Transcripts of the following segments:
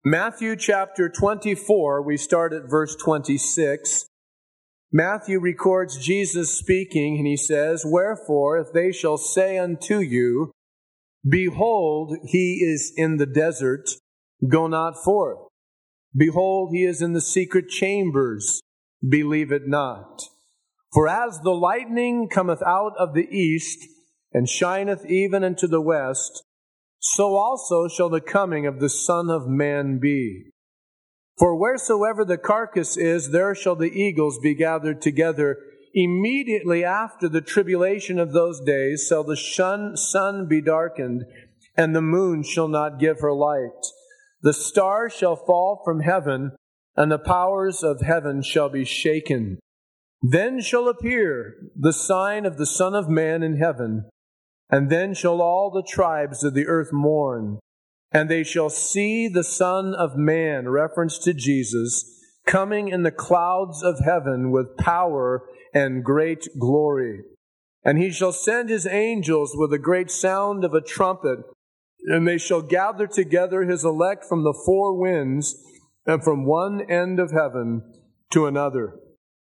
Matthew chapter 24, we start at verse 26. Matthew records Jesus speaking, and he says, "Wherefore, if they shall say unto you, Behold, he is in the desert, go not forth. Behold, he is in the secret chambers, believe it not. For as the lightning cometh out of the east, and shineth even unto the west, so also shall the coming of the Son of Man be. For wheresoever the carcass is, there shall the eagles be gathered together. Immediately after the tribulation of those days shall the sun be darkened, and the moon shall not give her light. The stars shall fall from heaven, and the powers of heaven shall be shaken. Then shall appear the sign of the Son of Man in heaven, and then shall all the tribes of the earth mourn, and they shall see the Son of Man," reference to Jesus, "coming in the clouds of heaven with power and great glory. And he shall send his angels with a great sound of a trumpet, and they shall gather together his elect from the four winds, and from one end of heaven to another."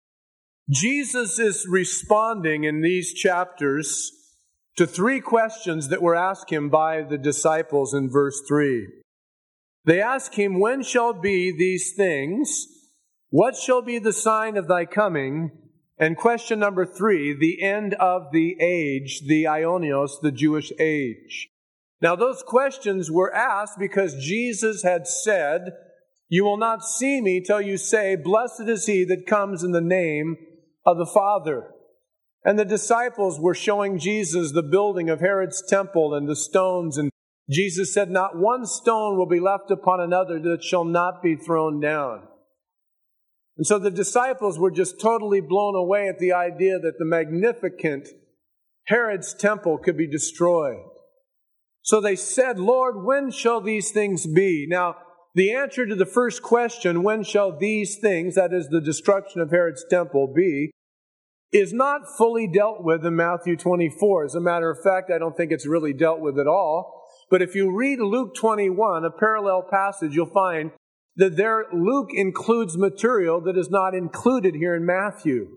Jesus is responding in these chapters to three questions that were asked him by the disciples in verse 3. They ask him, "When shall be these things? What shall be the sign of thy coming?" And question number 3, the end of the age, the Aionios, the Jewish age. Now those questions were asked because Jesus had said, "You will not see me till you say, Blessed is he that comes in the name of the Father." And the disciples were showing Jesus the building of Herod's temple and the stones. And Jesus said, "Not one stone will be left upon another that shall not be thrown down." And so the disciples were just totally blown away at the idea that the magnificent Herod's temple could be destroyed. So they said, "Lord, when shall these things be?" Now, the answer to the first question, when shall these things, that is the destruction of Herod's temple, be, is not fully dealt with in Matthew 24. As a matter of fact, I don't think it's really dealt with at all. But if you read Luke 21, a parallel passage, you'll find that there Luke includes material that is not included here in Matthew.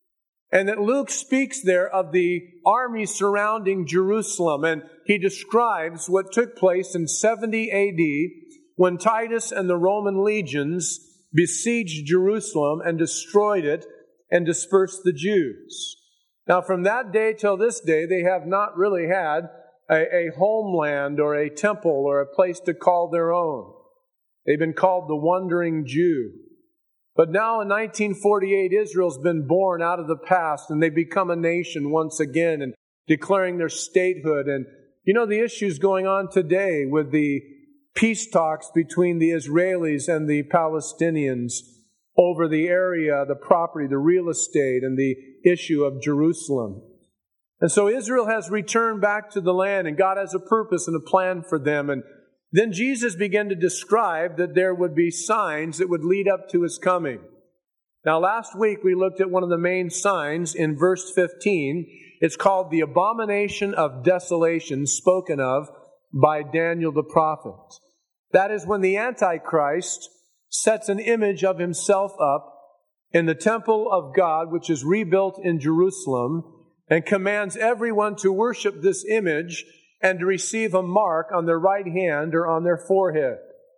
And that Luke speaks there of the army surrounding Jerusalem. And he describes what took place in 70 AD when Titus and the Roman legions besieged Jerusalem and destroyed it and dispersed the Jews. Now, from that day till this day, they have not really had a homeland or a temple or a place to call their own. They've been called the Wandering Jew. But now in 1948, Israel's been born out of the past, and they've become a nation once again and declaring their statehood. And you know the issues going on today with the peace talks between the Israelis and the Palestinians over the area, the property, the real estate, and the issue of Jerusalem. And so Israel has returned back to the land, and God has a purpose and a plan for them. And then Jesus began to describe that there would be signs that would lead up to his coming. Now, last week we looked at one of the main signs in verse 15. It's called the abomination of desolation, spoken of by Daniel the prophet. That is when the Antichrist sets an image of himself up in the temple of God, which is rebuilt in Jerusalem, and commands everyone to worship this image and to receive a mark on their right hand or on their forehead.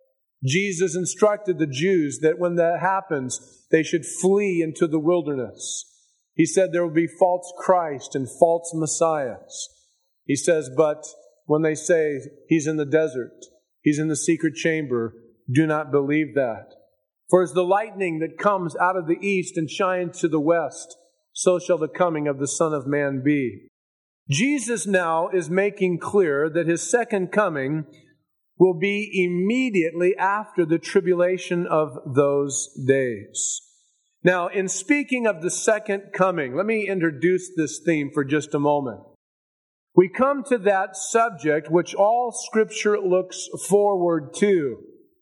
Jesus instructed the Jews that when that happens, they should flee into the wilderness. He said there will be false Christ and false messiahs. He says, but when they say he's in the desert, he's in the secret chamber, do not believe that. For as the lightning that comes out of the east and shines to the west, so shall the coming of the Son of Man be. Jesus now is making clear that his second coming will be immediately after the tribulation of those days. Now, in speaking of the second coming, let me introduce this theme for just a moment. We come to that subject which all Scripture looks forward to.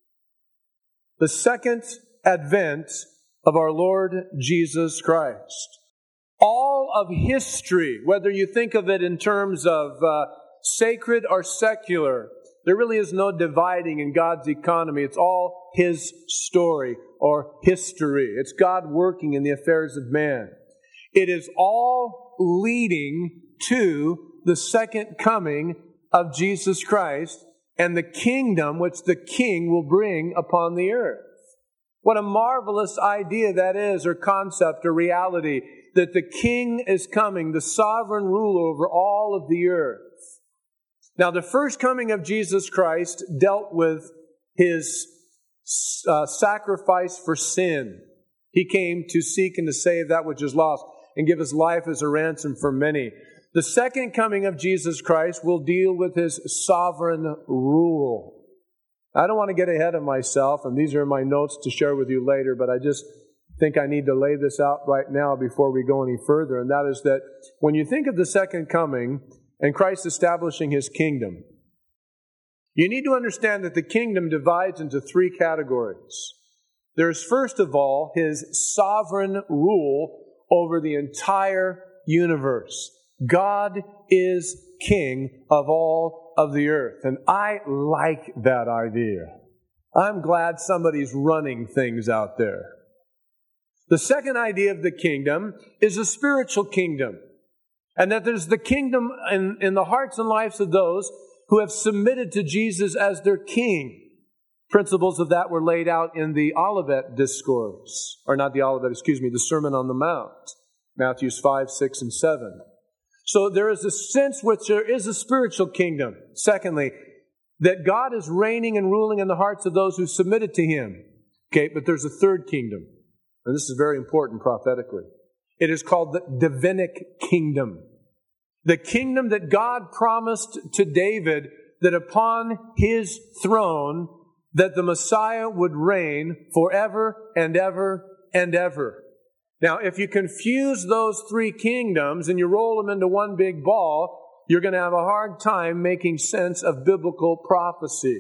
The second advent of our Lord Jesus Christ. All of history, whether you think of it in terms of sacred or secular, There really is no dividing in God's economy. It's all His story or history. It's God working in the affairs of man. It is all leading to the second coming of Jesus Christ and the kingdom which the King will bring upon the earth. What a marvelous idea that is, or concept, or reality, that the King is coming, the sovereign ruler over all of the earth. Now, the first coming of Jesus Christ dealt with His sacrifice for sin. He came to seek and to save that which is lost and give His life as a ransom for many. The second coming of Jesus Christ will deal with His sovereign rule. I don't want to get ahead of myself, and these are my notes to share with you later, but I just think I need to lay this out right now before we go any further, and that is that when you think of the second coming and Christ establishing His kingdom, you need to understand that the kingdom divides into three categories. There's first of all His sovereign rule over the entire universe. God is King of all of the earth. And I like that idea. I'm glad somebody's running things out there. The second idea of the kingdom is a spiritual kingdom. And that there's the kingdom in the hearts and lives of those who have submitted to Jesus as their King. Principles of that were laid out in the Olivet Discourse. Or not the Olivet, the Sermon on the Mount. Matthews 5, 6, and 7. So there is a sense which there is a spiritual kingdom. Secondly, that God is reigning and ruling in the hearts of those who submitted to Him. Okay, but there's a third kingdom. And this is very important prophetically. It is called the Davidic kingdom. The kingdom that God promised to David that upon his throne that the Messiah would reign forever and ever and ever. Now, if you confuse those three kingdoms and you roll them into one big ball, you're going to have a hard time making sense of biblical prophecy.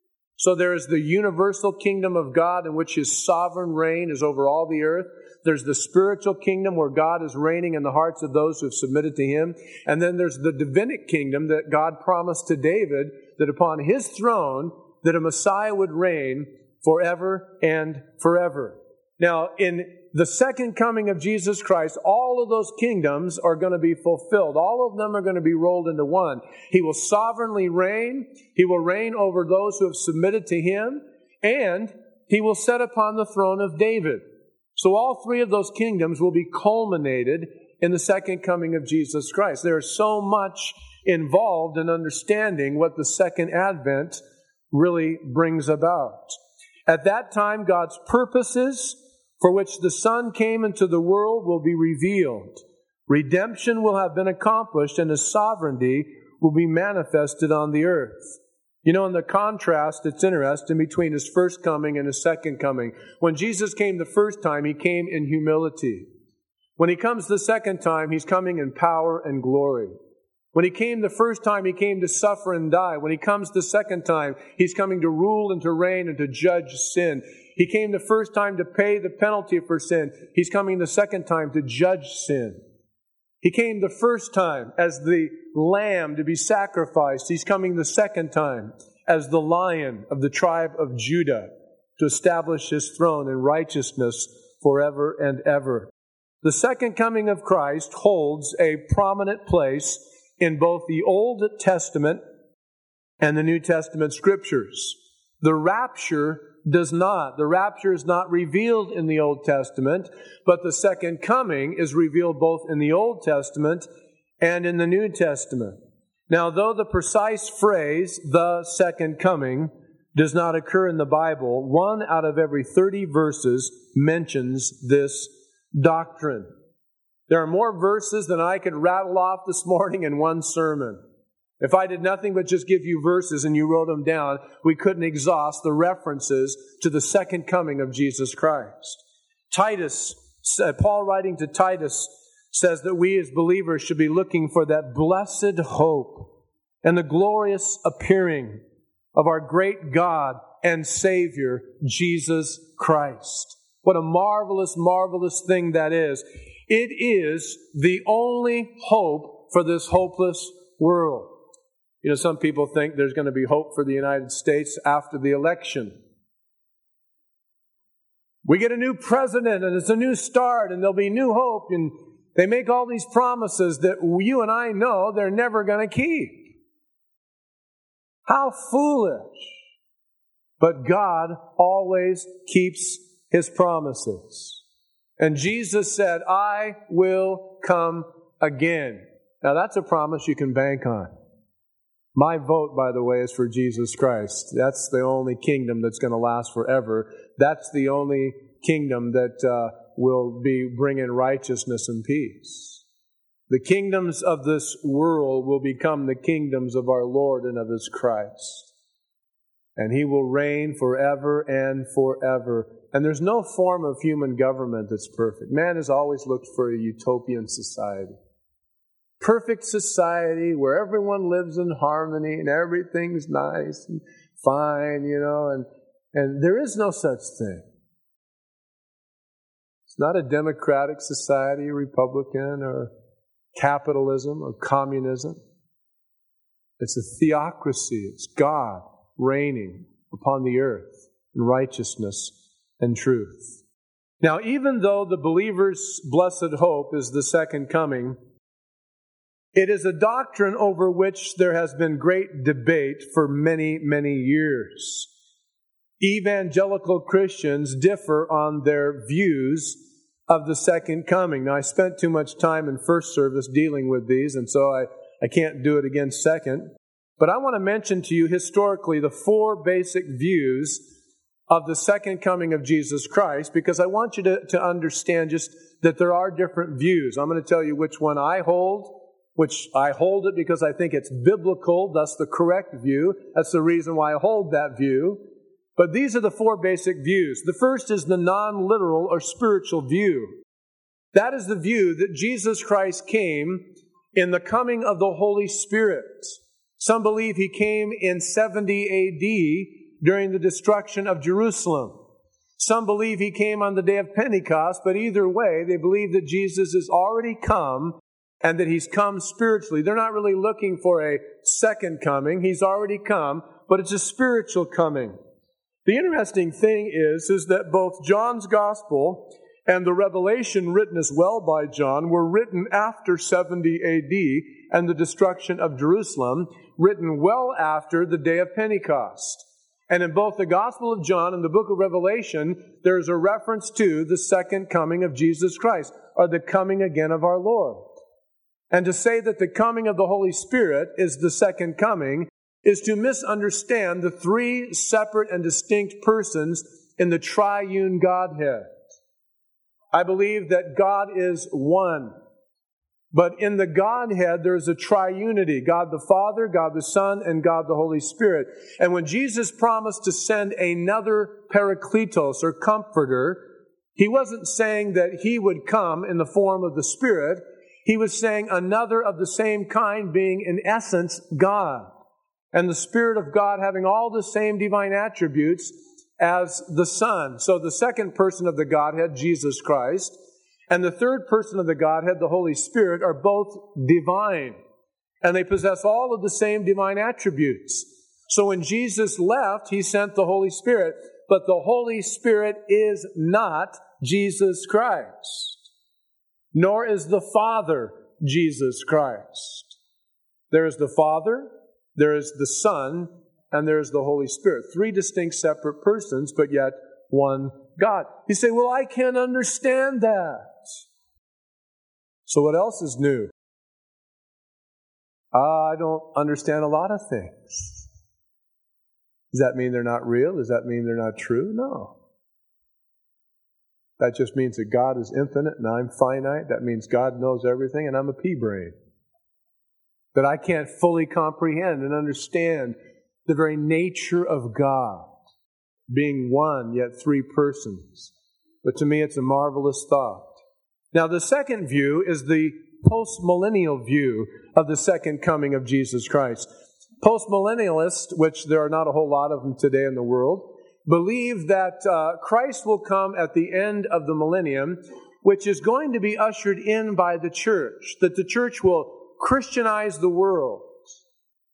So there is the universal kingdom of God in which His sovereign reign is over all the earth. There's the spiritual kingdom where God is reigning in the hearts of those who have submitted to Him. And then there's the Davidic kingdom that God promised to David that upon his throne that a Messiah would reign forever and forever. Now, in the second coming of Jesus Christ, all of those kingdoms are going to be fulfilled. All of them are going to be rolled into one. He will sovereignly reign. He will reign over those who have submitted to Him. And He will sit upon the throne of David. So all three of those kingdoms will be culminated in the second coming of Jesus Christ. There is so much involved in understanding what the second advent really brings about. At that time, God's purposes for which the Son came into the world will be revealed. Redemption will have been accomplished, and His sovereignty will be manifested on the earth. You know, in the contrast, it's interesting between His first coming and His second coming. When Jesus came the first time, He came in humility. When He comes the second time, He's coming in power and glory. When He came the first time, He came to suffer and die. When He comes the second time, He's coming to rule and to reign and to judge sin. He came the first time to pay the penalty for sin. He's coming the second time to judge sin. He came the first time as the lamb to be sacrificed. He's coming the second time as the Lion of the tribe of Judah to establish His throne in righteousness forever and ever. The second coming of Christ holds a prominent place in both the Old Testament and the New Testament Scriptures. The rapture does not. The rapture is not revealed in the Old Testament, but the second coming is revealed both in the Old Testament and in the New Testament. Now, though the precise phrase, the second coming, does not occur in the Bible, 1 out of every 30 verses mentions this doctrine. There are more verses than I could rattle off this morning in one sermon. If I did nothing but just give you verses and you wrote them down, we couldn't exhaust the references to the second coming of Jesus Christ. Paul writing to Titus says that we as believers should be looking for that blessed hope and the glorious appearing of our great God and Savior, Jesus Christ. What a marvelous, marvelous thing that is. It is the only hope for this hopeless world. You know, some people think there's going to be hope for the United States after the election. We get a new president and it's a new start and there'll be new hope, and they make all these promises that you and I know they're never going to keep. How foolish. But God always keeps His promises. And Jesus said, I will come again. Now that's a promise you can bank on. My vote, by the way, is for Jesus Christ. That's the only kingdom that's going to last forever. That's the only kingdom that will be bringing righteousness and peace. The kingdoms of this world will become the kingdoms of our Lord and of His Christ. And He will reign forever and forever. And there's no form of human government that's perfect. Man has always looked for a utopian society. Perfect society where everyone lives in harmony and everything's nice and fine, and there is no such thing. It's not a democratic society, Republican, or capitalism, or communism. It's a theocracy. It's God reigning upon the earth in righteousness and truth. Now, even though the believer's blessed hope is the second coming, it is a doctrine over which there has been great debate for many, many years. Evangelical Christians differ on their views of the second coming. Now, I spent too much time in first service dealing with these, and so I can't do it again second. But I want to mention to you historically the four basic views of the second coming of Jesus Christ, because I want you to understand just that there are different views. I'm going to tell you which one I hold, which I hold it because I think it's biblical, thus the correct view. That's the reason why I hold that view. But these are the four basic views. The first is the non-literal or spiritual view. That is the view that Jesus Christ came in the coming of the Holy Spirit. Some believe He came in 70 A.D. during the destruction of Jerusalem. Some believe He came on the day of Pentecost, but either way, they believe that Jesus has already come and that He's come spiritually. They're not really looking for a second coming. He's already come, but it's a spiritual coming. The interesting thing is that both John's Gospel and the Revelation written as well by John were written after 70 A.D. and the destruction of Jerusalem, written well after the day of Pentecost. And in both the Gospel of John and the book of Revelation, there is a reference to the second coming of Jesus Christ, or the coming again of our Lord. And to say that the coming of the Holy Spirit is the second coming is to misunderstand the three separate and distinct persons in the triune Godhead. I believe that God is one. But in the Godhead, there's a triunity. God the Father, God the Son, and God the Holy Spirit. And when Jesus promised to send another Parakletos, or Comforter, He wasn't saying that He would come in the form of the Spirit. He was saying another of the same kind, being in essence God. And the Spirit of God having all the same divine attributes as the Son. So the second person of the Godhead, Jesus Christ, and the third person of the Godhead, the Holy Spirit, are both divine. And they possess all of the same divine attributes. So when Jesus left, He sent the Holy Spirit. But the Holy Spirit is not Jesus Christ. Nor is the Father Jesus Christ. There is the Father, there is the Son, and there is the Holy Spirit. Three distinct separate persons, but yet one God. You say, well, I can't understand that. So what else is new? I don't understand a lot of things. Does that mean they're not real? Does that mean they're not true? No. That just means that God is infinite and I'm finite. That means God knows everything and I'm a pea-brain. That I can't fully comprehend and understand the very nature of God, being one, yet three persons. But to me, it's a marvelous thought. Now, the second view is the postmillennial view of the second coming of Jesus Christ. Postmillennialists, which there are not a whole lot of them today in the world, believe that Christ will come at the end of the millennium, which is going to be ushered in by the church, that the church will Christianize the world,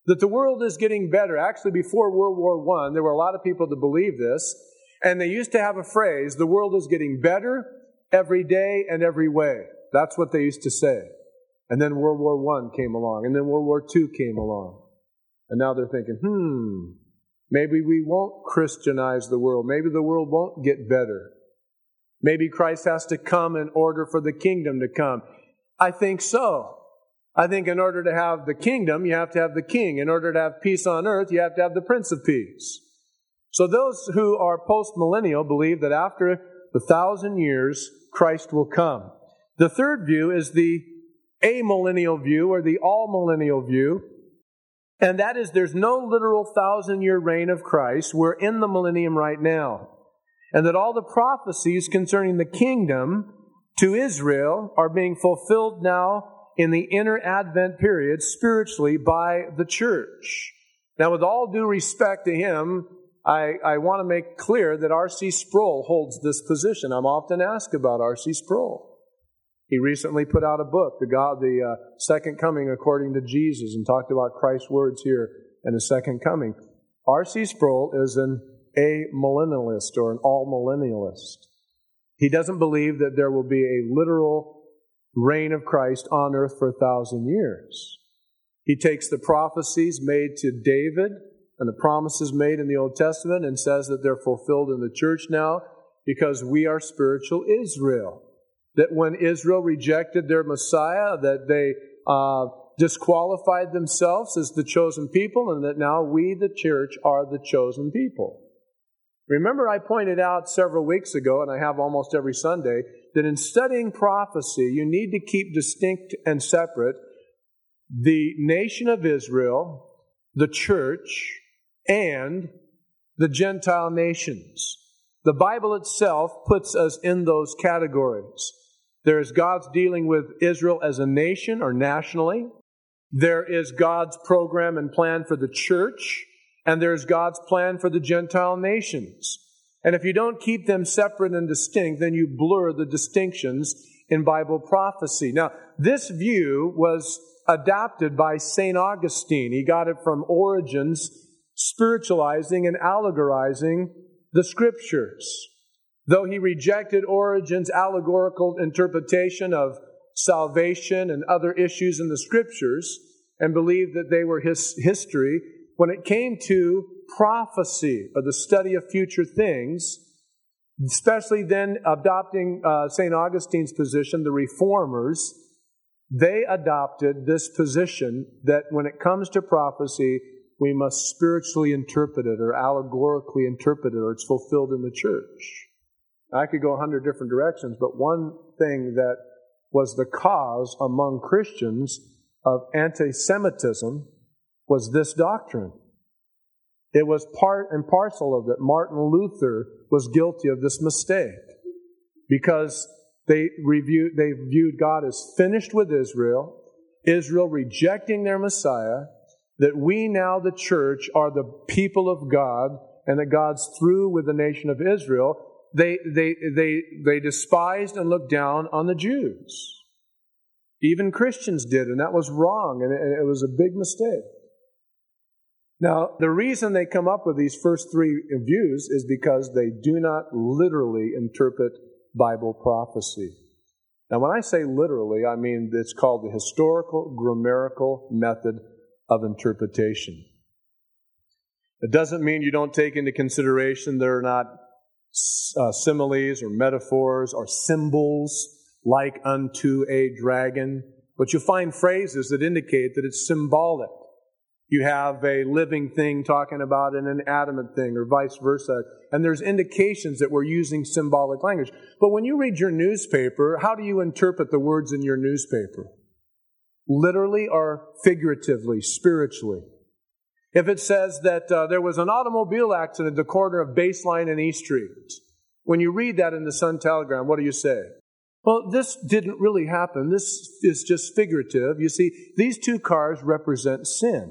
that the world is getting better. Actually, before World War I, there were a lot of people that believed this, and they used to have a phrase, the world is getting better every day and every way. That's what they used to say. And then World War I came along, and then World War II came along. And now they're thinking, maybe we won't Christianize the world. Maybe the world won't get better. Maybe Christ has to come in order for the kingdom to come. I think so. I think in order to have the kingdom, you have to have the king. In order to have peace on earth, you have to have the Prince of Peace. So those who are post-millennial believe that after the 1,000 years, Christ will come. The third view is the amillennial view or the all-millennial view. And that is there's no literal 1,000-year reign of Christ. We're in the millennium right now. And that all the prophecies concerning the kingdom to Israel are being fulfilled now in the inner Advent period spiritually by the church. Now, with all due respect to him, I want to make clear that R.C. Sproul holds this position. I'm often asked about R.C. Sproul. He recently put out a book, the Second Coming According to Jesus, and talked about Christ's words here in the Second Coming. R.C. Sproul is an amillennialist or an all-millennialist. He doesn't believe that there will be a literal reign of Christ on earth for 1,000 years. He takes the prophecies made to David and the promises made in the Old Testament and says that they're fulfilled in the church now because we are spiritual Israel. That when Israel rejected their Messiah, that they disqualified themselves as the chosen people, and that now we, the church, are the chosen people. Remember, I pointed out several weeks ago, and I have almost every Sunday, that in studying prophecy, you need to keep distinct and separate the nation of Israel, the church, and the Gentile nations. The Bible itself puts us in those categories. There is God's dealing with Israel as a nation or nationally. There is God's program and plan for the church. And there's God's plan for the Gentile nations. And if you don't keep them separate and distinct, then you blur the distinctions in Bible prophecy. Now, this view was adopted by St. Augustine. He got it from Origen's spiritualizing and allegorizing the Scriptures. Though he rejected Origen's allegorical interpretation of salvation and other issues in the Scriptures and believed that they were his history, when it came to prophecy or the study of future things, especially then adopting St. Augustine's position, the Reformers, they adopted this position that when it comes to prophecy, we must spiritually interpret it or allegorically interpret it or it's fulfilled in the church. I could go 100 different directions, but one thing that was the cause among Christians of anti-Semitism was this doctrine. It was part and parcel of it. Martin Luther was guilty of this mistake because they viewed God as finished with Israel, Israel rejecting their Messiah, that we now, the church, are the people of God, and that God's through with the nation of Israel. They despised and looked down on the Jews. Even Christians did, and that was wrong, and it was a big mistake. Now, the reason they come up with these first three views is because they do not literally interpret Bible prophecy. Now, when I say literally, I mean it's called the historical grammatical method of interpretation. It doesn't mean you don't take into consideration there are not similes or metaphors or symbols like unto a dragon, but you find phrases that indicate that it's symbolic. You have a living thing talking about an inanimate thing or vice versa. And there's indications that we're using symbolic language. But when you read your newspaper, how do you interpret the words in your newspaper? Literally or figuratively, spiritually? If it says that there was an automobile accident at the corner of Baseline and East Street, when you read that in the Sun-Telegram, what do you say? Well, this didn't really happen. This is just figurative. You see, these two cars represent sin.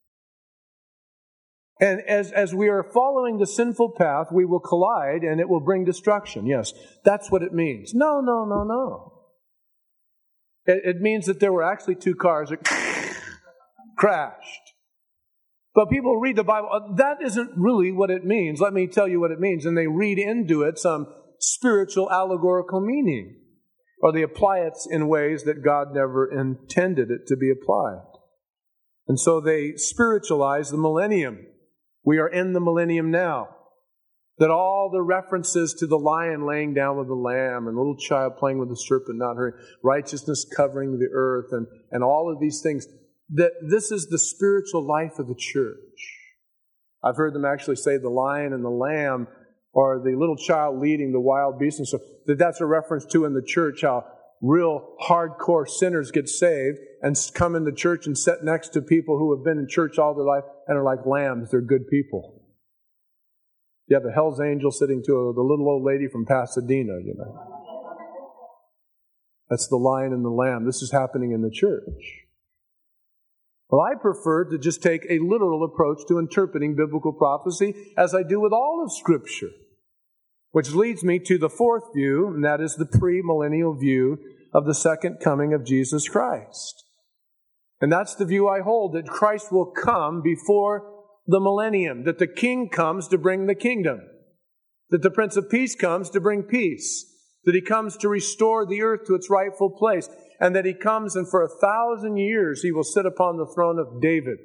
And as we are following the sinful path, we will collide and it will bring destruction. Yes, that's what it means. No. It means that there were actually two cars that crashed. But people read the Bible, that isn't really what it means. Let me tell you what it means. And they read into it some spiritual allegorical meaning, or they apply it in ways that God never intended it to be applied. And so they spiritualize the millennium. We are in the millennium now. That all the references to the lion laying down with the lamb and the little child playing with the serpent, not hurting, righteousness covering the earth, and all of these things, that this is the spiritual life of the church. I've heard them actually say the lion and the lamb, or the little child leading the wild beast, and so that's a reference to in the church how real hardcore sinners get saved and come into church and sit next to people who have been in church all their life and are like lambs. They're good people. You have a Hell's Angel sitting to the little old lady from Pasadena, you know. That's the lion and the lamb. This is happening in the church. Well, I prefer to just take a literal approach to interpreting biblical prophecy, as I do with all of Scripture. Which leads me to the fourth view, and that is the premillennial view of the second coming of Jesus Christ. And that's the view I hold, that Christ will come before the millennium, that the King comes to bring the kingdom, that the Prince of Peace comes to bring peace, that He comes to restore the earth to its rightful place, and that He comes and for 1,000 years He will sit upon the throne of David.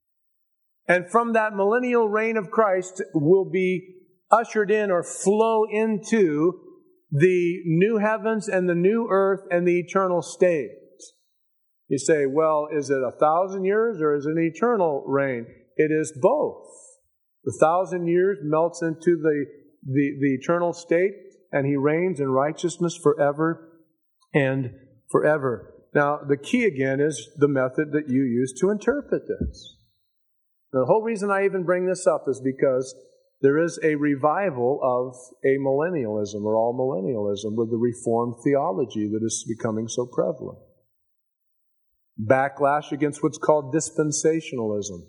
And from that millennial reign of Christ will be ushered in or flow into the new heavens and the new earth and the eternal state. You say, well, is it 1,000 years or is it an eternal reign? It is both. The 1,000 years melts into the eternal state, and He reigns in righteousness forever and forever. Now, the key again is the method that you use to interpret this. The whole reason I even bring this up is because there is a revival of amillennialism or all millennialism with the Reformed theology that is becoming so prevalent. Backlash against what's called dispensationalism.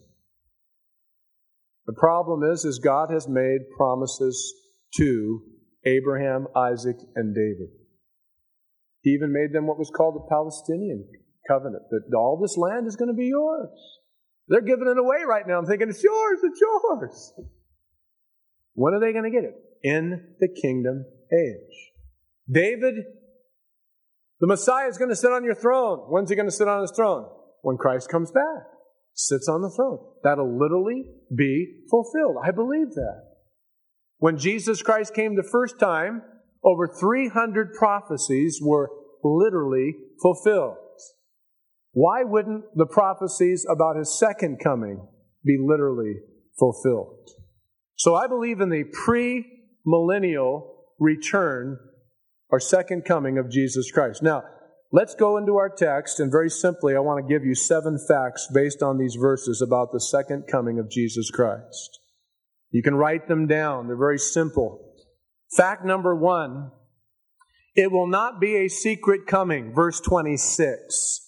The problem is God has made promises to Abraham, Isaac, and David. He even made them what was called the Palestinian covenant, that all this land is going to be yours. They're giving it away right now. I'm thinking, it's yours, it's yours. When are they going to get it? In the kingdom age. David, the Messiah is going to sit on your throne. When's He going to sit on His throne? When Christ comes back. Sits on the throne. That'll literally be fulfilled. I believe that. When Jesus Christ came the first time, over 300 prophecies were literally fulfilled. Why wouldn't the prophecies about His second coming be literally fulfilled? So I believe in the pre-millennial return or second coming of Jesus Christ. Now, let's go into our text, and very simply, I want to give you 7 facts based on these verses about the second coming of Jesus Christ. You can write them down. They're very simple. Fact number 1, it will not be a secret coming. Verse 26.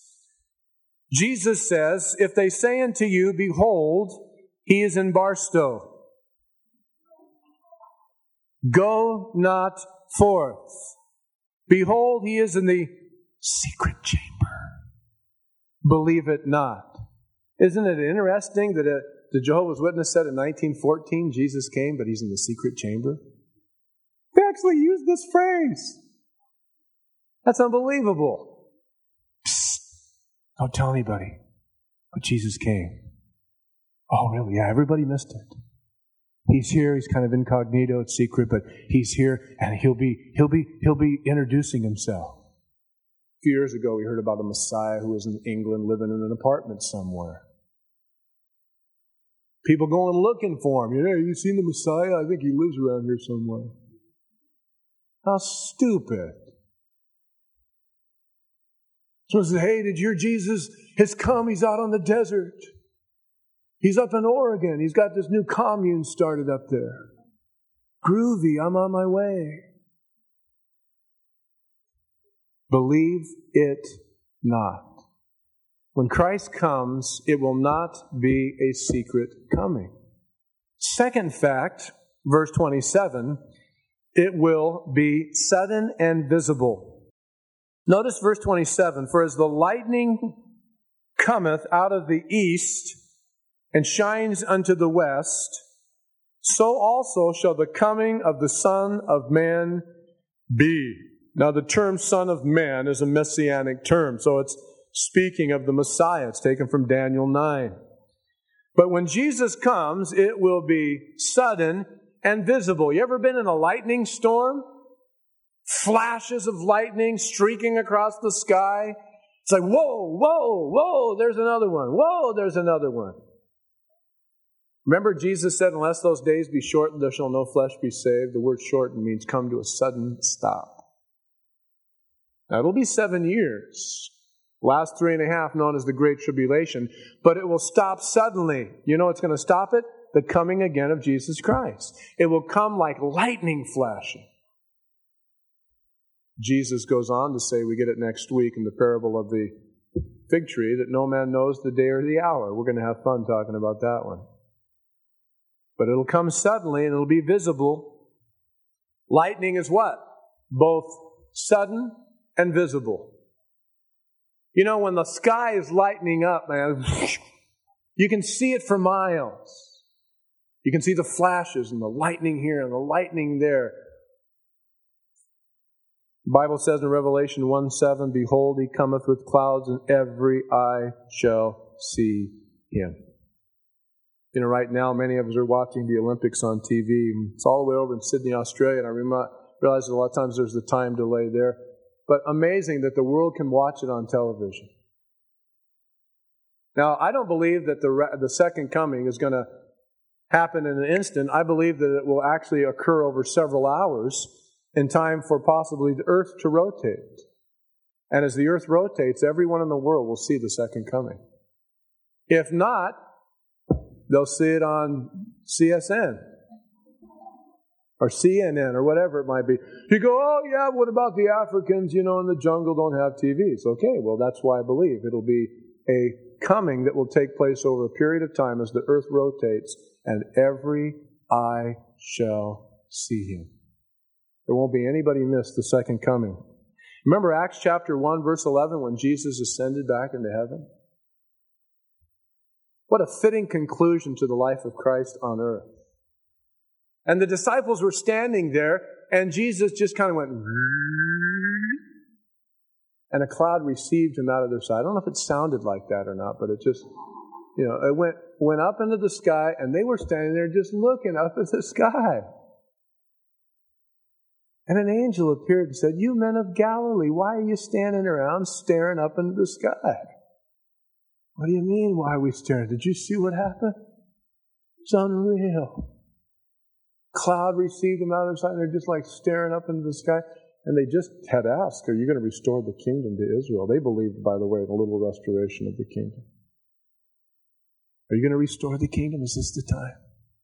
Jesus says, if they say unto you, behold, He is in Barstow, go not forth. Behold, He is in the secret chamber. Believe it not. Isn't it interesting that the Jehovah's Witness said in 1914, Jesus came, but He's in the secret chamber? They actually used this phrase. That's unbelievable. Psst, don't tell anybody. But Jesus came. Oh, really? Yeah, everybody missed it. He's here. He's kind of incognito. It's secret, but He's here, and He'll be introducing Himself. A few years ago, we heard about a Messiah who was in England living in an apartment somewhere. People going looking for Him. Have you seen the Messiah? I think He lives around here somewhere. How stupid. Someone says, hey, did you hear Jesus has come? He's out on the desert. He's up in Oregon. He's got this new commune started up there. Groovy, I'm on my way. Believe it not. When Christ comes, it will not be a secret coming. Second fact, verse 27, it will be sudden and visible. Notice verse 27, for as the lightning cometh out of the east, and shines unto the west, so also shall the coming of the Son of Man be. Now the term Son of Man is a messianic term, so it's speaking of the Messiah. It's taken from Daniel 9. But when Jesus comes, it will be sudden and visible. You ever been in a lightning storm? Flashes of lightning streaking across the sky. It's like, whoa, whoa, whoa, there's another one. Whoa, there's another one. Remember Jesus said, unless those days be shortened, there shall no flesh be saved. The word shortened means come to a sudden stop. Now, it'll be 7 years. Last 3.5 known as the Great Tribulation. But it will stop suddenly. You know what's going to stop it? The coming again of Jesus Christ. It will come like lightning flashing. Jesus goes on to say, we get it next week in the parable of the fig tree, that no man knows the day or the hour. We're going to have fun talking about that one. But it'll come suddenly and it'll be visible. Lightning is what? Both sudden and visible. You know, when the sky is lightening up, man, you can see it for miles. You can see the flashes and the lightning here and the lightning there. The Bible says in Revelation 1:7, behold, he cometh with clouds, and every eye shall see him. You know, right now, many of us are watching the Olympics on TV. It's all the way over in Sydney, Australia, and I realize that a lot of times there's the time delay there. But amazing that the world can watch it on television. Now, I don't believe that the second coming is going to happen in an instant. I believe that it will actually occur over several hours in time for possibly the earth to rotate. And as the earth rotates, everyone in the world will see the second coming. If not, they'll see it on CSN or CNN or whatever it might be. You go, oh yeah, what about the Africans, in the jungle don't have TVs? Okay, well that's why I believe it'll be a coming that will take place over a period of time as the earth rotates, and every eye shall see him. There won't be anybody miss the second coming. Remember Acts chapter 1, verse 11, when Jesus ascended back into heaven? What a fitting conclusion to the life of Christ on earth. And the disciples were standing there, and Jesus just kind of went, and a cloud received him out of their sight. I don't know if it sounded like that or not, but it just, it went up into the sky, and they were standing there just looking up at the sky. And an angel appeared and said, you men of Galilee, why are you standing around staring up into the sky? What do you mean, why are we staring? Did you see what happened? It's unreal. Cloud received them out of their sight, and they're just like staring up into the sky. And they just had asked, are you going to restore the kingdom to Israel? They believed, by the way, in a little restoration of the kingdom. Are you going to restore the kingdom? Is this the time?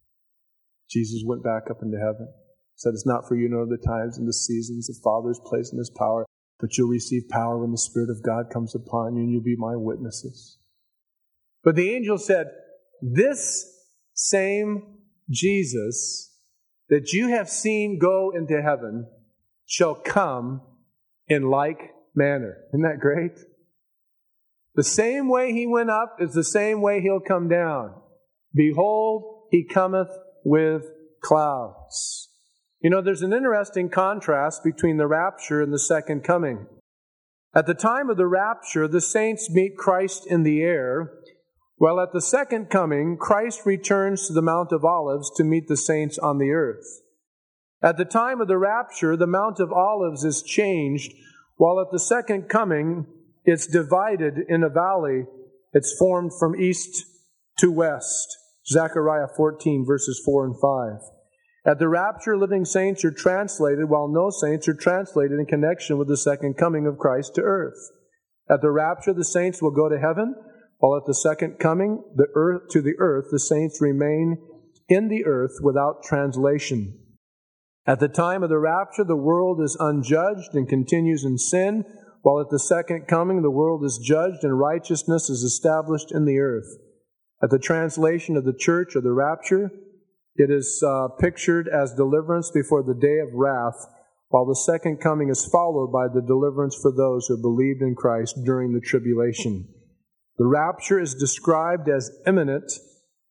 Jesus went back up into heaven. Said, it's not for you to know the times and the seasons the Father has placed in his power, but you'll receive power when the Spirit of God comes upon you, and you'll be my witnesses. But the angel said, this same Jesus that you have seen go into heaven shall come in like manner. Isn't that great? The same way he went up is the same way he'll come down. Behold, he cometh with clouds. There's an interesting contrast between the rapture and the second coming. At the time of the rapture, the saints meet Christ in the air, while at the second coming, Christ returns to the Mount of Olives to meet the saints on the earth. At the time of the rapture, the Mount of Olives is changed, while at the second coming, it's divided in a valley. It's formed from east to west. Zechariah 14, verses 4 and 5. At the rapture, living saints are translated, while no saints are translated in connection with the second coming of Christ to earth. At the rapture, the saints will go to heaven, while at the second coming to the earth, the saints remain in the earth without translation. At the time of the rapture, the world is unjudged and continues in sin, while at the second coming, the world is judged and righteousness is established in the earth. At the translation of the church or the rapture, it is pictured as deliverance before the day of wrath, while the second coming is followed by the deliverance for those who believed in Christ during the tribulation. The rapture is described as imminent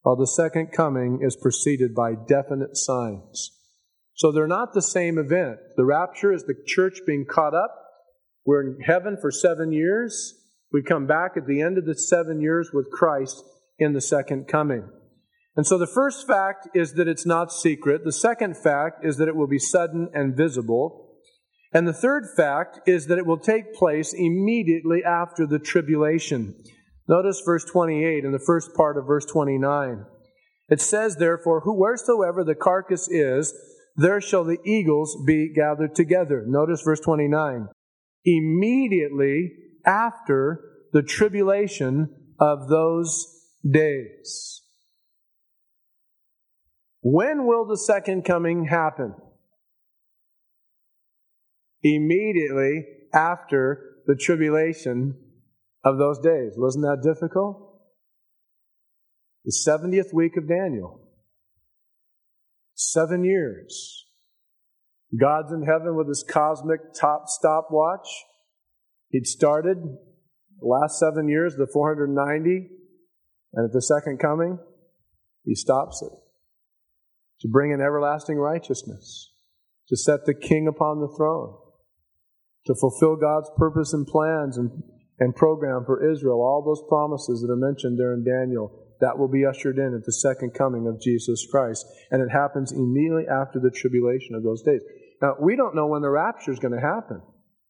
while the second coming is preceded by definite signs. So they're not the same event. The rapture is the church being caught up. We're in heaven for 7 years. We come back at the end of the 7 years with Christ in the second coming. And so the first fact is that it's not secret. The second fact is that it will be sudden and visible. And the third fact is that it will take place immediately after the tribulation. Notice verse 28 and the first part of verse 29. It says, therefore, wheresoever the carcass is, there shall the eagles be gathered together. Notice verse 29. Immediately after the tribulation of those days. When will the second coming happen? Immediately after the tribulation of those days. Wasn't that difficult? The 70th week of Daniel. 7 years. God's in heaven with his cosmic stopwatch. He'd started the last 7 years, the 490, and at the second coming, he stops it to bring in everlasting righteousness, to set the king upon the throne, to fulfill God's purpose and plans and program for Israel. All those promises that are mentioned there in Daniel, that will be ushered in at the second coming of Jesus Christ. And it happens immediately after the tribulation of those days. Now, we don't know when the rapture is going to happen.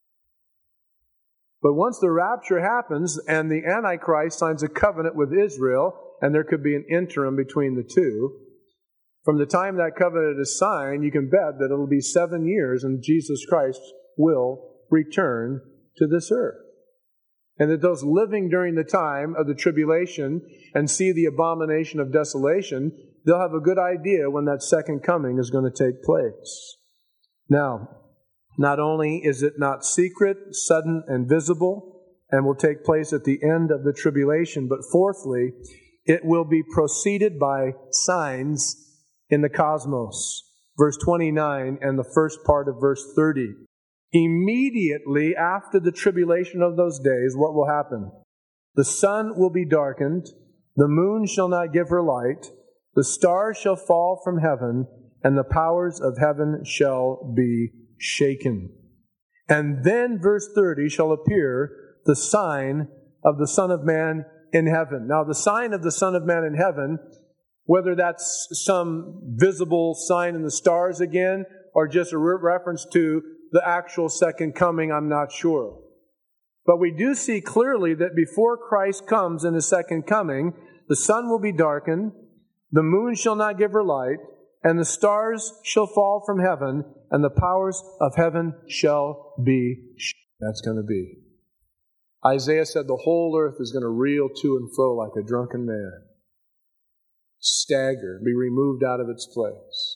But once the rapture happens and the Antichrist signs a covenant with Israel, and there could be an interim between the two, from the time that covenant is signed, you can bet that it'll be 7 years and Jesus Christ will return to this earth. And that those living during the time of the tribulation and see the abomination of desolation, they'll have a good idea when that second coming is going to take place. Now, not only is it not secret, sudden, and visible, and will take place at the end of the tribulation, but fourthly, it will be preceded by signs in the cosmos. Verse 29 and the first part of verse 30. Immediately after the tribulation of those days, what will happen? The sun will be darkened, the moon shall not give her light, the stars shall fall from heaven, and the powers of heaven shall be shaken. And then, verse 30, shall appear the sign of the Son of Man in heaven. Now, the sign of the Son of Man in heaven, whether that's some visible sign in the stars again, or just a reference to the actual second coming, I'm not sure. But we do see clearly that before Christ comes in his second coming, the sun will be darkened, the moon shall not give her light, and the stars shall fall from heaven, and the powers of heaven shall be shaken. That's going to be. Isaiah said the whole earth is going to reel to and fro like a drunken man. Stagger, be removed out of its place.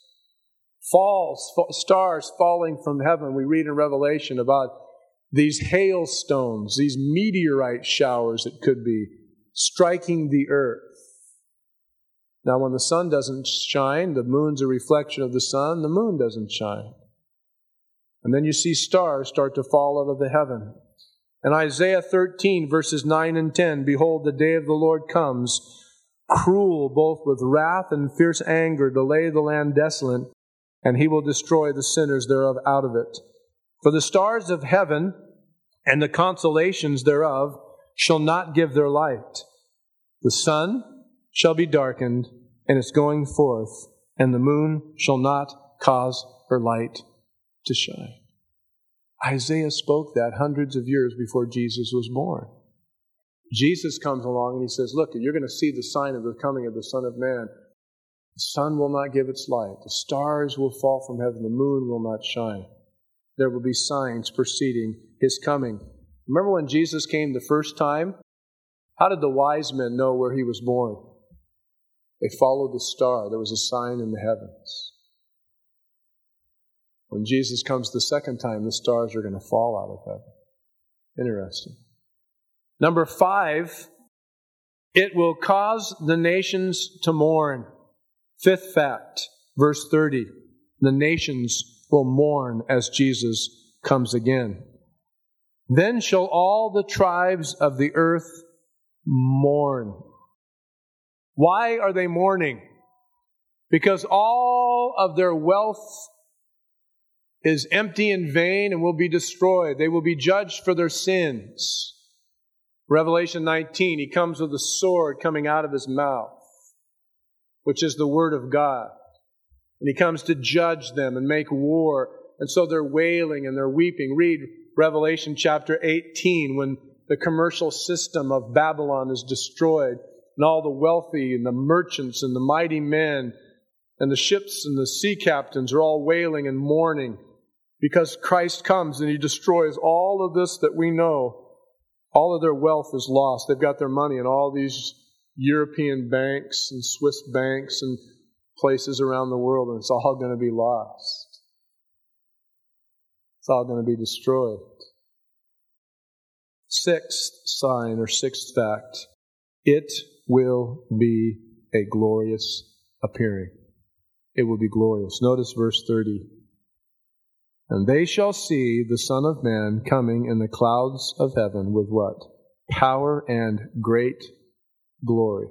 Stars falling from heaven. We read in Revelation about these hailstones, these meteorite showers, it could be, striking the earth. Now, when the sun doesn't shine, the moon's a reflection of the sun, the moon doesn't shine. And then you see stars start to fall out of the heaven. In Isaiah 13, verses 9 and 10, behold, the day of the Lord comes, cruel both with wrath and fierce anger, to lay the land desolate, and he will destroy the sinners thereof out of it. For the stars of heaven and the constellations thereof shall not give their light. The sun shall be darkened in its going forth, and the moon shall not cause her light to shine. Isaiah spoke that hundreds of years before Jesus was born. Jesus comes along and he says, look, you're going to see the sign of the coming of the Son of Man. The sun will not give its light. The stars will fall from heaven. The moon will not shine. There will be signs preceding his coming. Remember when Jesus came the first time? How did the wise men know where he was born? They followed the star. There was a sign in the heavens. When Jesus comes the second time, the stars are going to fall out of heaven. Interesting. Number 5, it will cause the nations to mourn. Fifth fact, verse 30. The nations will mourn as Jesus comes again. Then shall all the tribes of the earth mourn. Why are they mourning? Because all of their wealth is empty and vain and will be destroyed. They will be judged for their sins. Revelation 19, he comes with a sword coming out of his mouth, which is the word of God. And he comes to judge them and make war. And so they're wailing and they're weeping. Read Revelation chapter 18 when the commercial system of Babylon is destroyed and all the wealthy and the merchants and the mighty men and the ships and the sea captains are all wailing and mourning because Christ comes and he destroys all of this that we know. All of their wealth is lost. They've got their money in all these European banks and Swiss banks and places around the world, and it's all going to be lost. It's all going to be destroyed. Sixth sign or sixth fact, it will be a glorious appearing. It will be glorious. Notice verse 30. And they shall see the Son of Man coming in the clouds of heaven with what? Power and great glory.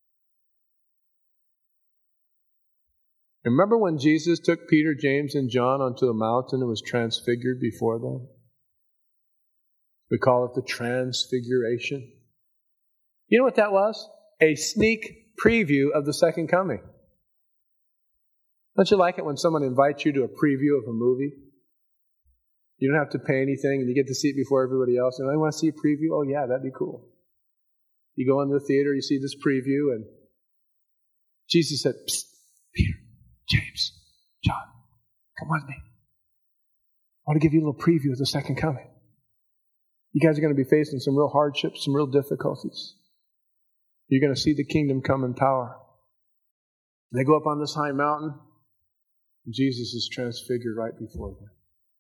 Remember when Jesus took Peter, James, and John onto the mountain and was transfigured before them? We call it the Transfiguration. You know what that was? A sneak preview of the second coming. Don't you like it when someone invites you to a preview of a movie? You don't have to pay anything and you get to see it before everybody else. And I want to see a preview? Oh yeah, that'd be cool. You go into the theater, you see this preview, and Jesus said, Psst, Peter, James, John, come with me. I want to give you a little preview of the second coming. You guys are going to be facing some real hardships, some real difficulties. You're going to see the kingdom come in power. They go up on this high mountain, and Jesus is transfigured right before them.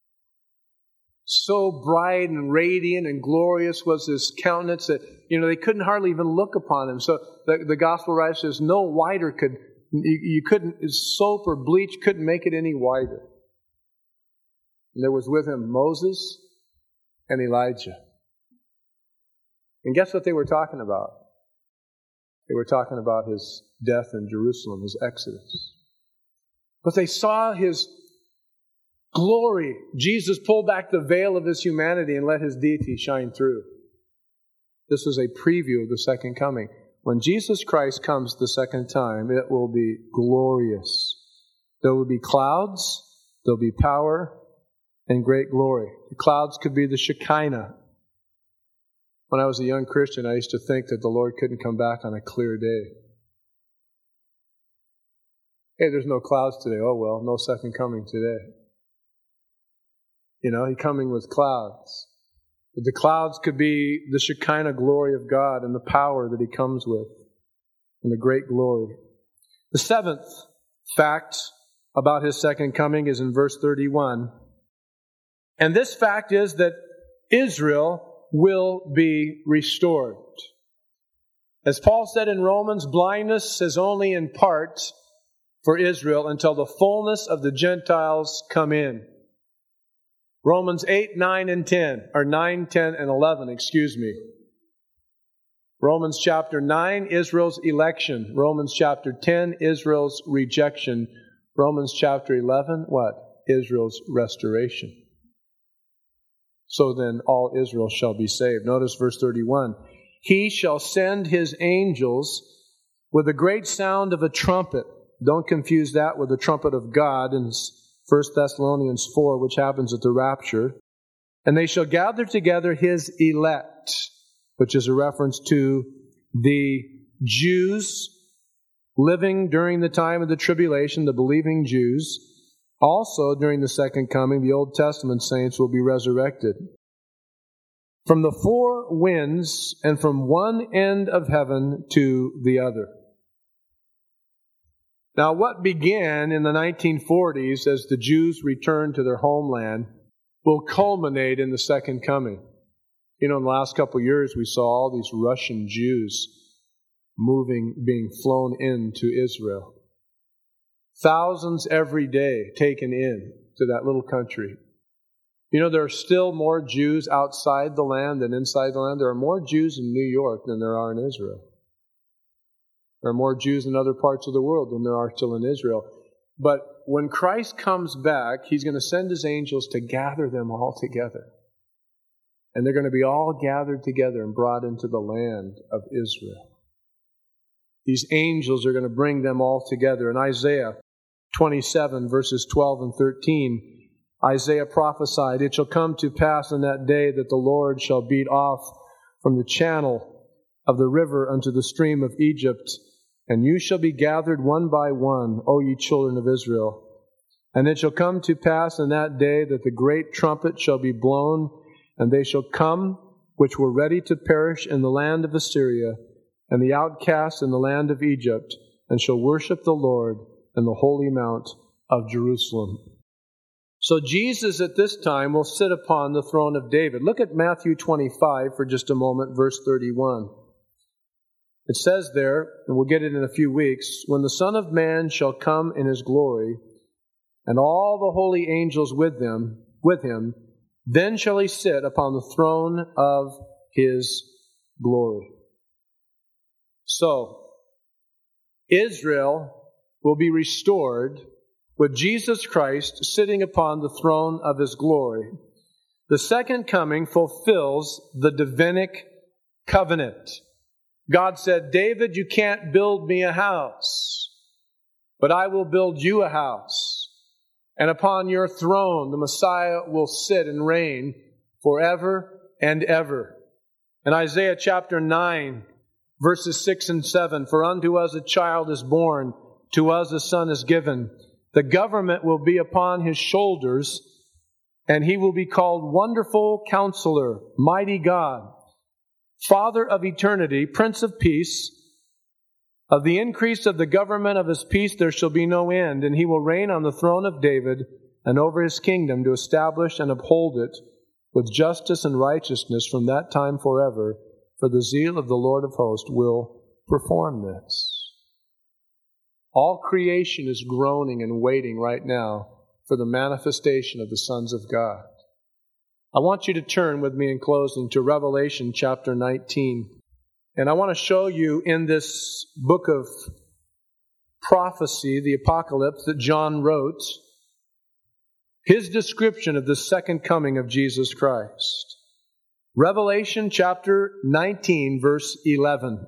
So bright and radiant and glorious was his countenance that, they couldn't hardly even look upon him. So the gospel writer says no whiter you couldn't, soap or bleach couldn't make it any whiter. And there was with him Moses and Elijah. And guess what they were talking about? They were talking about his death in Jerusalem, his exodus. But they saw his glory. Jesus pulled back the veil of his humanity and let his deity shine through. This was a preview of the second coming. When Jesus Christ comes the second time, it will be glorious. There will be clouds, there will be power, and great glory. The clouds could be the Shekinah. When I was a young Christian, I used to think that the Lord couldn't come back on a clear day. Hey, there's no clouds today. Oh well, no second coming today. He's coming with clouds. But the clouds could be the Shekinah glory of God and the power that he comes with and the great glory. The seventh fact about his second coming is in verse 31. And this fact is that Israel will be restored. As Paul said in Romans, blindness is only in part for Israel until the fullness of the Gentiles come in. Romans 8, 9, and 10, or 9, 10, and 11, Romans chapter 9, Israel's election. Romans chapter 10, Israel's rejection. Romans chapter 11, what? Israel's restoration. So then all Israel shall be saved. Notice verse 31. He shall send his angels with a great sound of a trumpet. Don't confuse that with the trumpet of God in 1 Thessalonians 4, which happens at the rapture. And they shall gather together his elect, which is a reference to the Jews living during the time of the tribulation, the believing Jews. Also, during the second coming, the Old Testament saints will be resurrected. From the four winds and from one end of heaven to the other. Now, what began in the 1940s as the Jews returned to their homeland will culminate in the second coming. In the last couple of years, we saw all these Russian Jews being flown into Israel. Thousands every day taken in to that little country. There are still more Jews outside the land than inside the land. There are more Jews in New York than there are in Israel. There are more Jews in other parts of the world than there are still in Israel. But when Christ comes back, He's going to send His angels to gather them all together. And they're going to be all gathered together and brought into the land of Israel. These angels are going to bring them all together. In Isaiah 27, verses 12 and 13, Isaiah prophesied, "It shall come to pass in that day that the Lord shall beat off from the channel of the river unto the stream of Egypt, and you shall be gathered one by one, O ye children of Israel. And it shall come to pass in that day that the great trumpet shall be blown, and they shall come which were ready to perish in the land of Assyria, and the outcasts in the land of Egypt, and shall worship the Lord in the holy mount of Jerusalem." So Jesus at this time will sit upon the throne of David. Look at Matthew 25 for just a moment, verse 31. It says there, and we'll get it in a few weeks, "When the Son of Man shall come in His glory, and all the holy angels with him, then shall He sit upon the throne of His glory." So, Israel will be restored with Jesus Christ sitting upon the throne of His glory. The second coming fulfills the Davidic covenant. God said, "David, you can't build me a house, but I will build you a house. And upon your throne the Messiah will sit and reign forever and ever." In Isaiah chapter 9, verses 6 and 7, "For unto us a child is born, to us a son is given. The government will be upon His shoulders, and He will be called Wonderful Counselor, Mighty God, Father of eternity, Prince of Peace. Of the increase of the government of His peace there shall be no end, and He will reign on the throne of David and over His kingdom, to establish and uphold it with justice and righteousness from that time forever. For the zeal of the Lord of hosts will perform this." All creation is groaning and waiting right now for the manifestation of the sons of God. I want you to turn with me in closing to Revelation chapter 19. And I want to show you in this book of prophecy, the Apocalypse that John wrote, his description of the second coming of Jesus Christ. Revelation chapter 19, verse 11.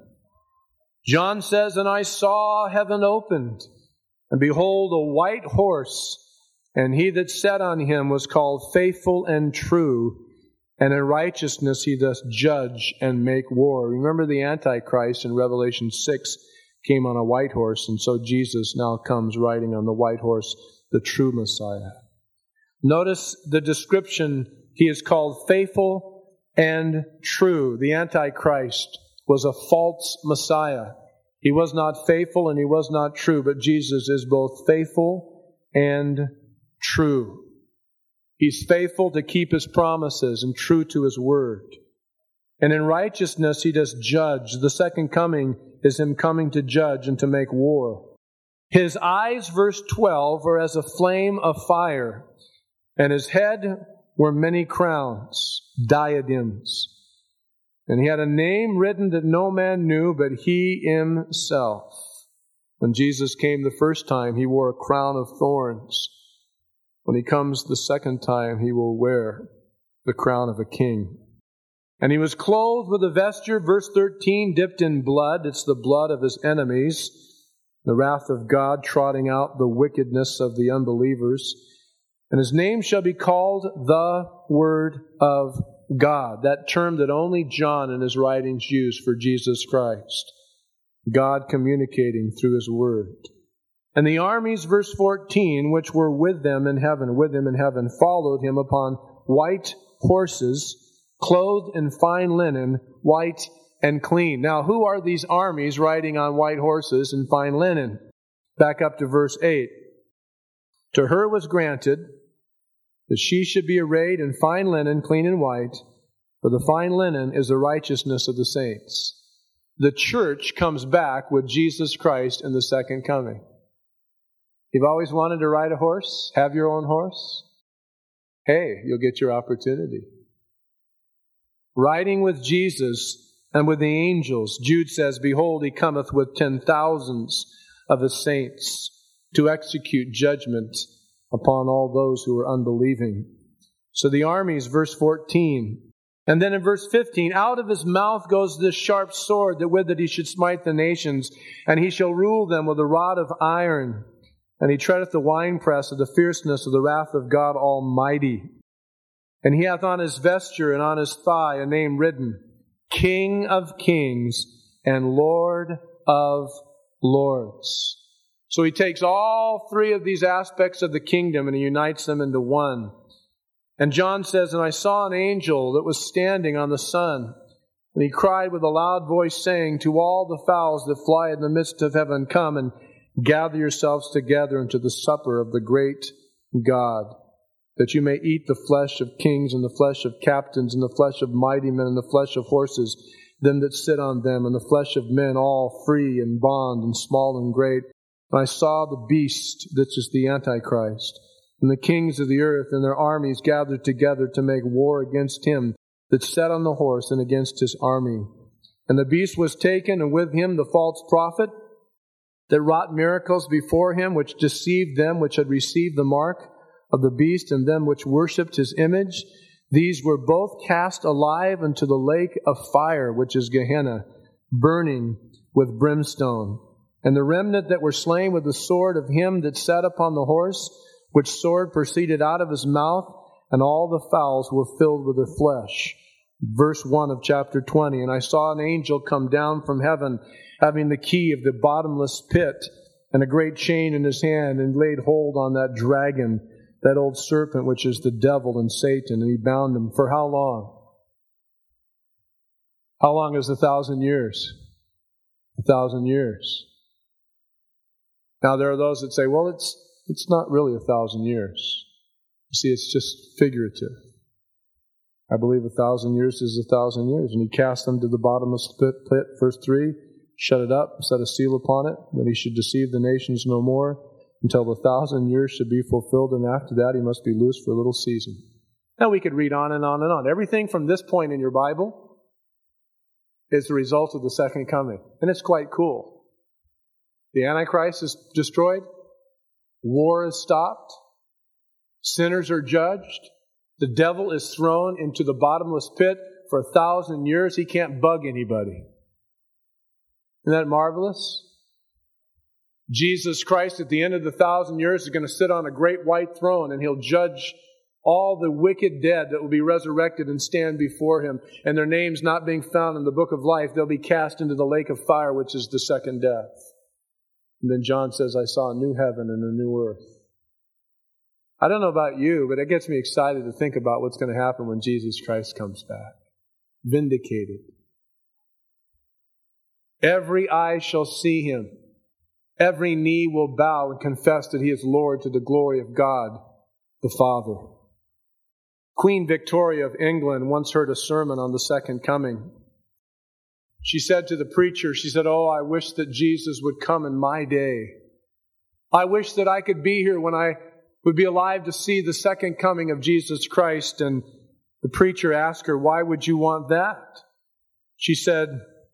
John says, "And I saw heaven opened, and behold, a white horse, and he that sat on him was called Faithful and True, and in righteousness he doth judge and make war." Remember, the Antichrist in Revelation 6 came on a white horse, and so Jesus now comes riding on the white horse, the true Messiah. Notice the description. He is called Faithful and True. The Antichrist was a false Messiah. He was not faithful and he was not true, but Jesus is both faithful and true. He's faithful to keep His promises and true to His word. And in righteousness He does judge. The second coming is Him coming to judge and to make war. His eyes, verse 12, are as a flame of fire, and His head were many crowns, diadems. And He had a name written that no man knew but He Himself. When Jesus came the first time, He wore a crown of thorns. When He comes the second time, He will wear the crown of a king. And He was clothed with a vesture, verse 13, dipped in blood. It's the blood of His enemies, the wrath of God trotting out the wickedness of the unbelievers. And His name shall be called the Word of God, that term that only John in his writings used for Jesus Christ. God communicating through His Word. And the armies, verse 14, which were with Him in heaven, followed Him upon white horses, clothed in fine linen, white and clean. Now, who are these armies riding on white horses and fine linen? Back up to verse 8. "To her was granted that she should be arrayed in fine linen, clean and white, for the fine linen is the righteousness of the saints." The church comes back with Jesus Christ in the second coming. You've always wanted to ride a horse? Have your own horse? Hey, you'll get your opportunity. Riding with Jesus and with the angels. Jude says, behold, he cometh with 10,000s of his saints to execute judgment upon all those who are unbelieving. So the armies, verse 14. And then in verse 15, out of his mouth goes this sharp sword, that with it he should smite the nations, and he shall rule them with a rod of iron. And he treadeth the winepress of the fierceness of the wrath of God Almighty. And he hath on his vesture and on his thigh a name written, King of Kings and Lord of Lords. So he takes all three of these aspects of the kingdom and he unites them into one. And John says, and I saw an angel that was standing on the sun, and he cried with a loud voice, saying, to all the fowls that fly in the midst of heaven, come and gather yourselves together into the supper of the great God, that you may eat the flesh of kings, and the flesh of captains, and the flesh of mighty men, and the flesh of horses, them that sit on them, and the flesh of men, all free and bond, and small and great. And I saw the beast, that is the Antichrist, and the kings of the earth and their armies gathered together to make war against him that sat on the horse and against his army. And the beast was taken, and with him the false prophet that wrought miracles before him, which deceived them which had received the mark of the beast and them which worshipped his image. These were both cast alive into the lake of fire, which is Gehenna, burning with brimstone. And the remnant that were slain with the sword of him that sat upon the horse, which sword proceeded out of his mouth, and all the fowls were filled with their flesh. Verse 1 of chapter 20, and I saw an angel come down from heaven, having the key of the bottomless pit, and a great chain in his hand, and laid hold on that dragon, that old serpent, which is the devil and Satan, and he bound him. For how long? How long is 1,000 years? 1,000 years. Now there are those that say, well, it's not really 1,000 years. You see, it's just figurative. I believe 1,000 years is 1,000 years. And he cast them to the bottomless pit, verse 3, shut it up, set a seal upon it, that he should deceive the nations no more, until the 1,000 years should be fulfilled, and after that he must be loosed for a little season. Now we could read on and on and on. Everything from this point in your Bible is the result of the second coming. And it's quite cool. The Antichrist is destroyed. War is stopped. Sinners are judged. The devil is thrown into the bottomless pit for 1,000 years. He can't bug anybody. Isn't that marvelous? Jesus Christ at the end of the 1,000 years is going to sit on a great white throne, and he'll judge all the wicked dead that will be resurrected and stand before him. And their names not being found in the book of life, they'll be cast into the lake of fire, which is the second death. And then John says, I saw a new heaven and a new earth. I don't know about you, but it gets me excited to think about what's going to happen when Jesus Christ comes back. Vindicated. Every eye shall see him. Every knee will bow and confess that he is Lord, to the glory of God the Father. Queen Victoria of England once heard a sermon on the second coming. She said to the preacher, she said, oh, I wish that Jesus would come in my day. I wish that I could be here when I would be alive to see the second coming of Jesus Christ. And the preacher asked her, why would you want that? She said,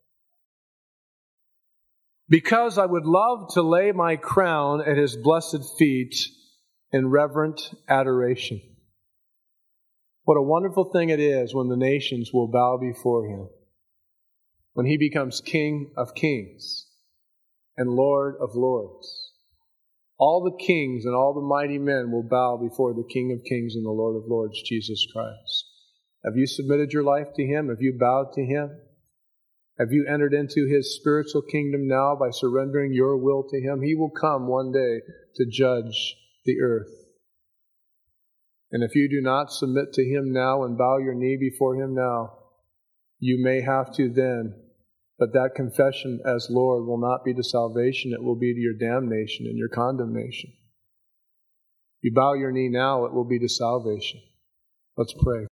because I would love to lay my crown at his blessed feet in reverent adoration. What a wonderful thing it is when the nations will bow before him. When he becomes King of Kings and Lord of Lords. All the kings and all the mighty men will bow before the King of Kings and the Lord of Lords, Jesus Christ. Have you submitted your life to him? Have you bowed to him? Have you entered into his spiritual kingdom now by surrendering your will to him? He will come one day to judge the earth. And if you do not submit to him now and bow your knee before him now, you may have to then. But that confession as Lord will not be to salvation. It will be to your damnation and your condemnation. If you bow your knee now, it will be to salvation. Let's pray.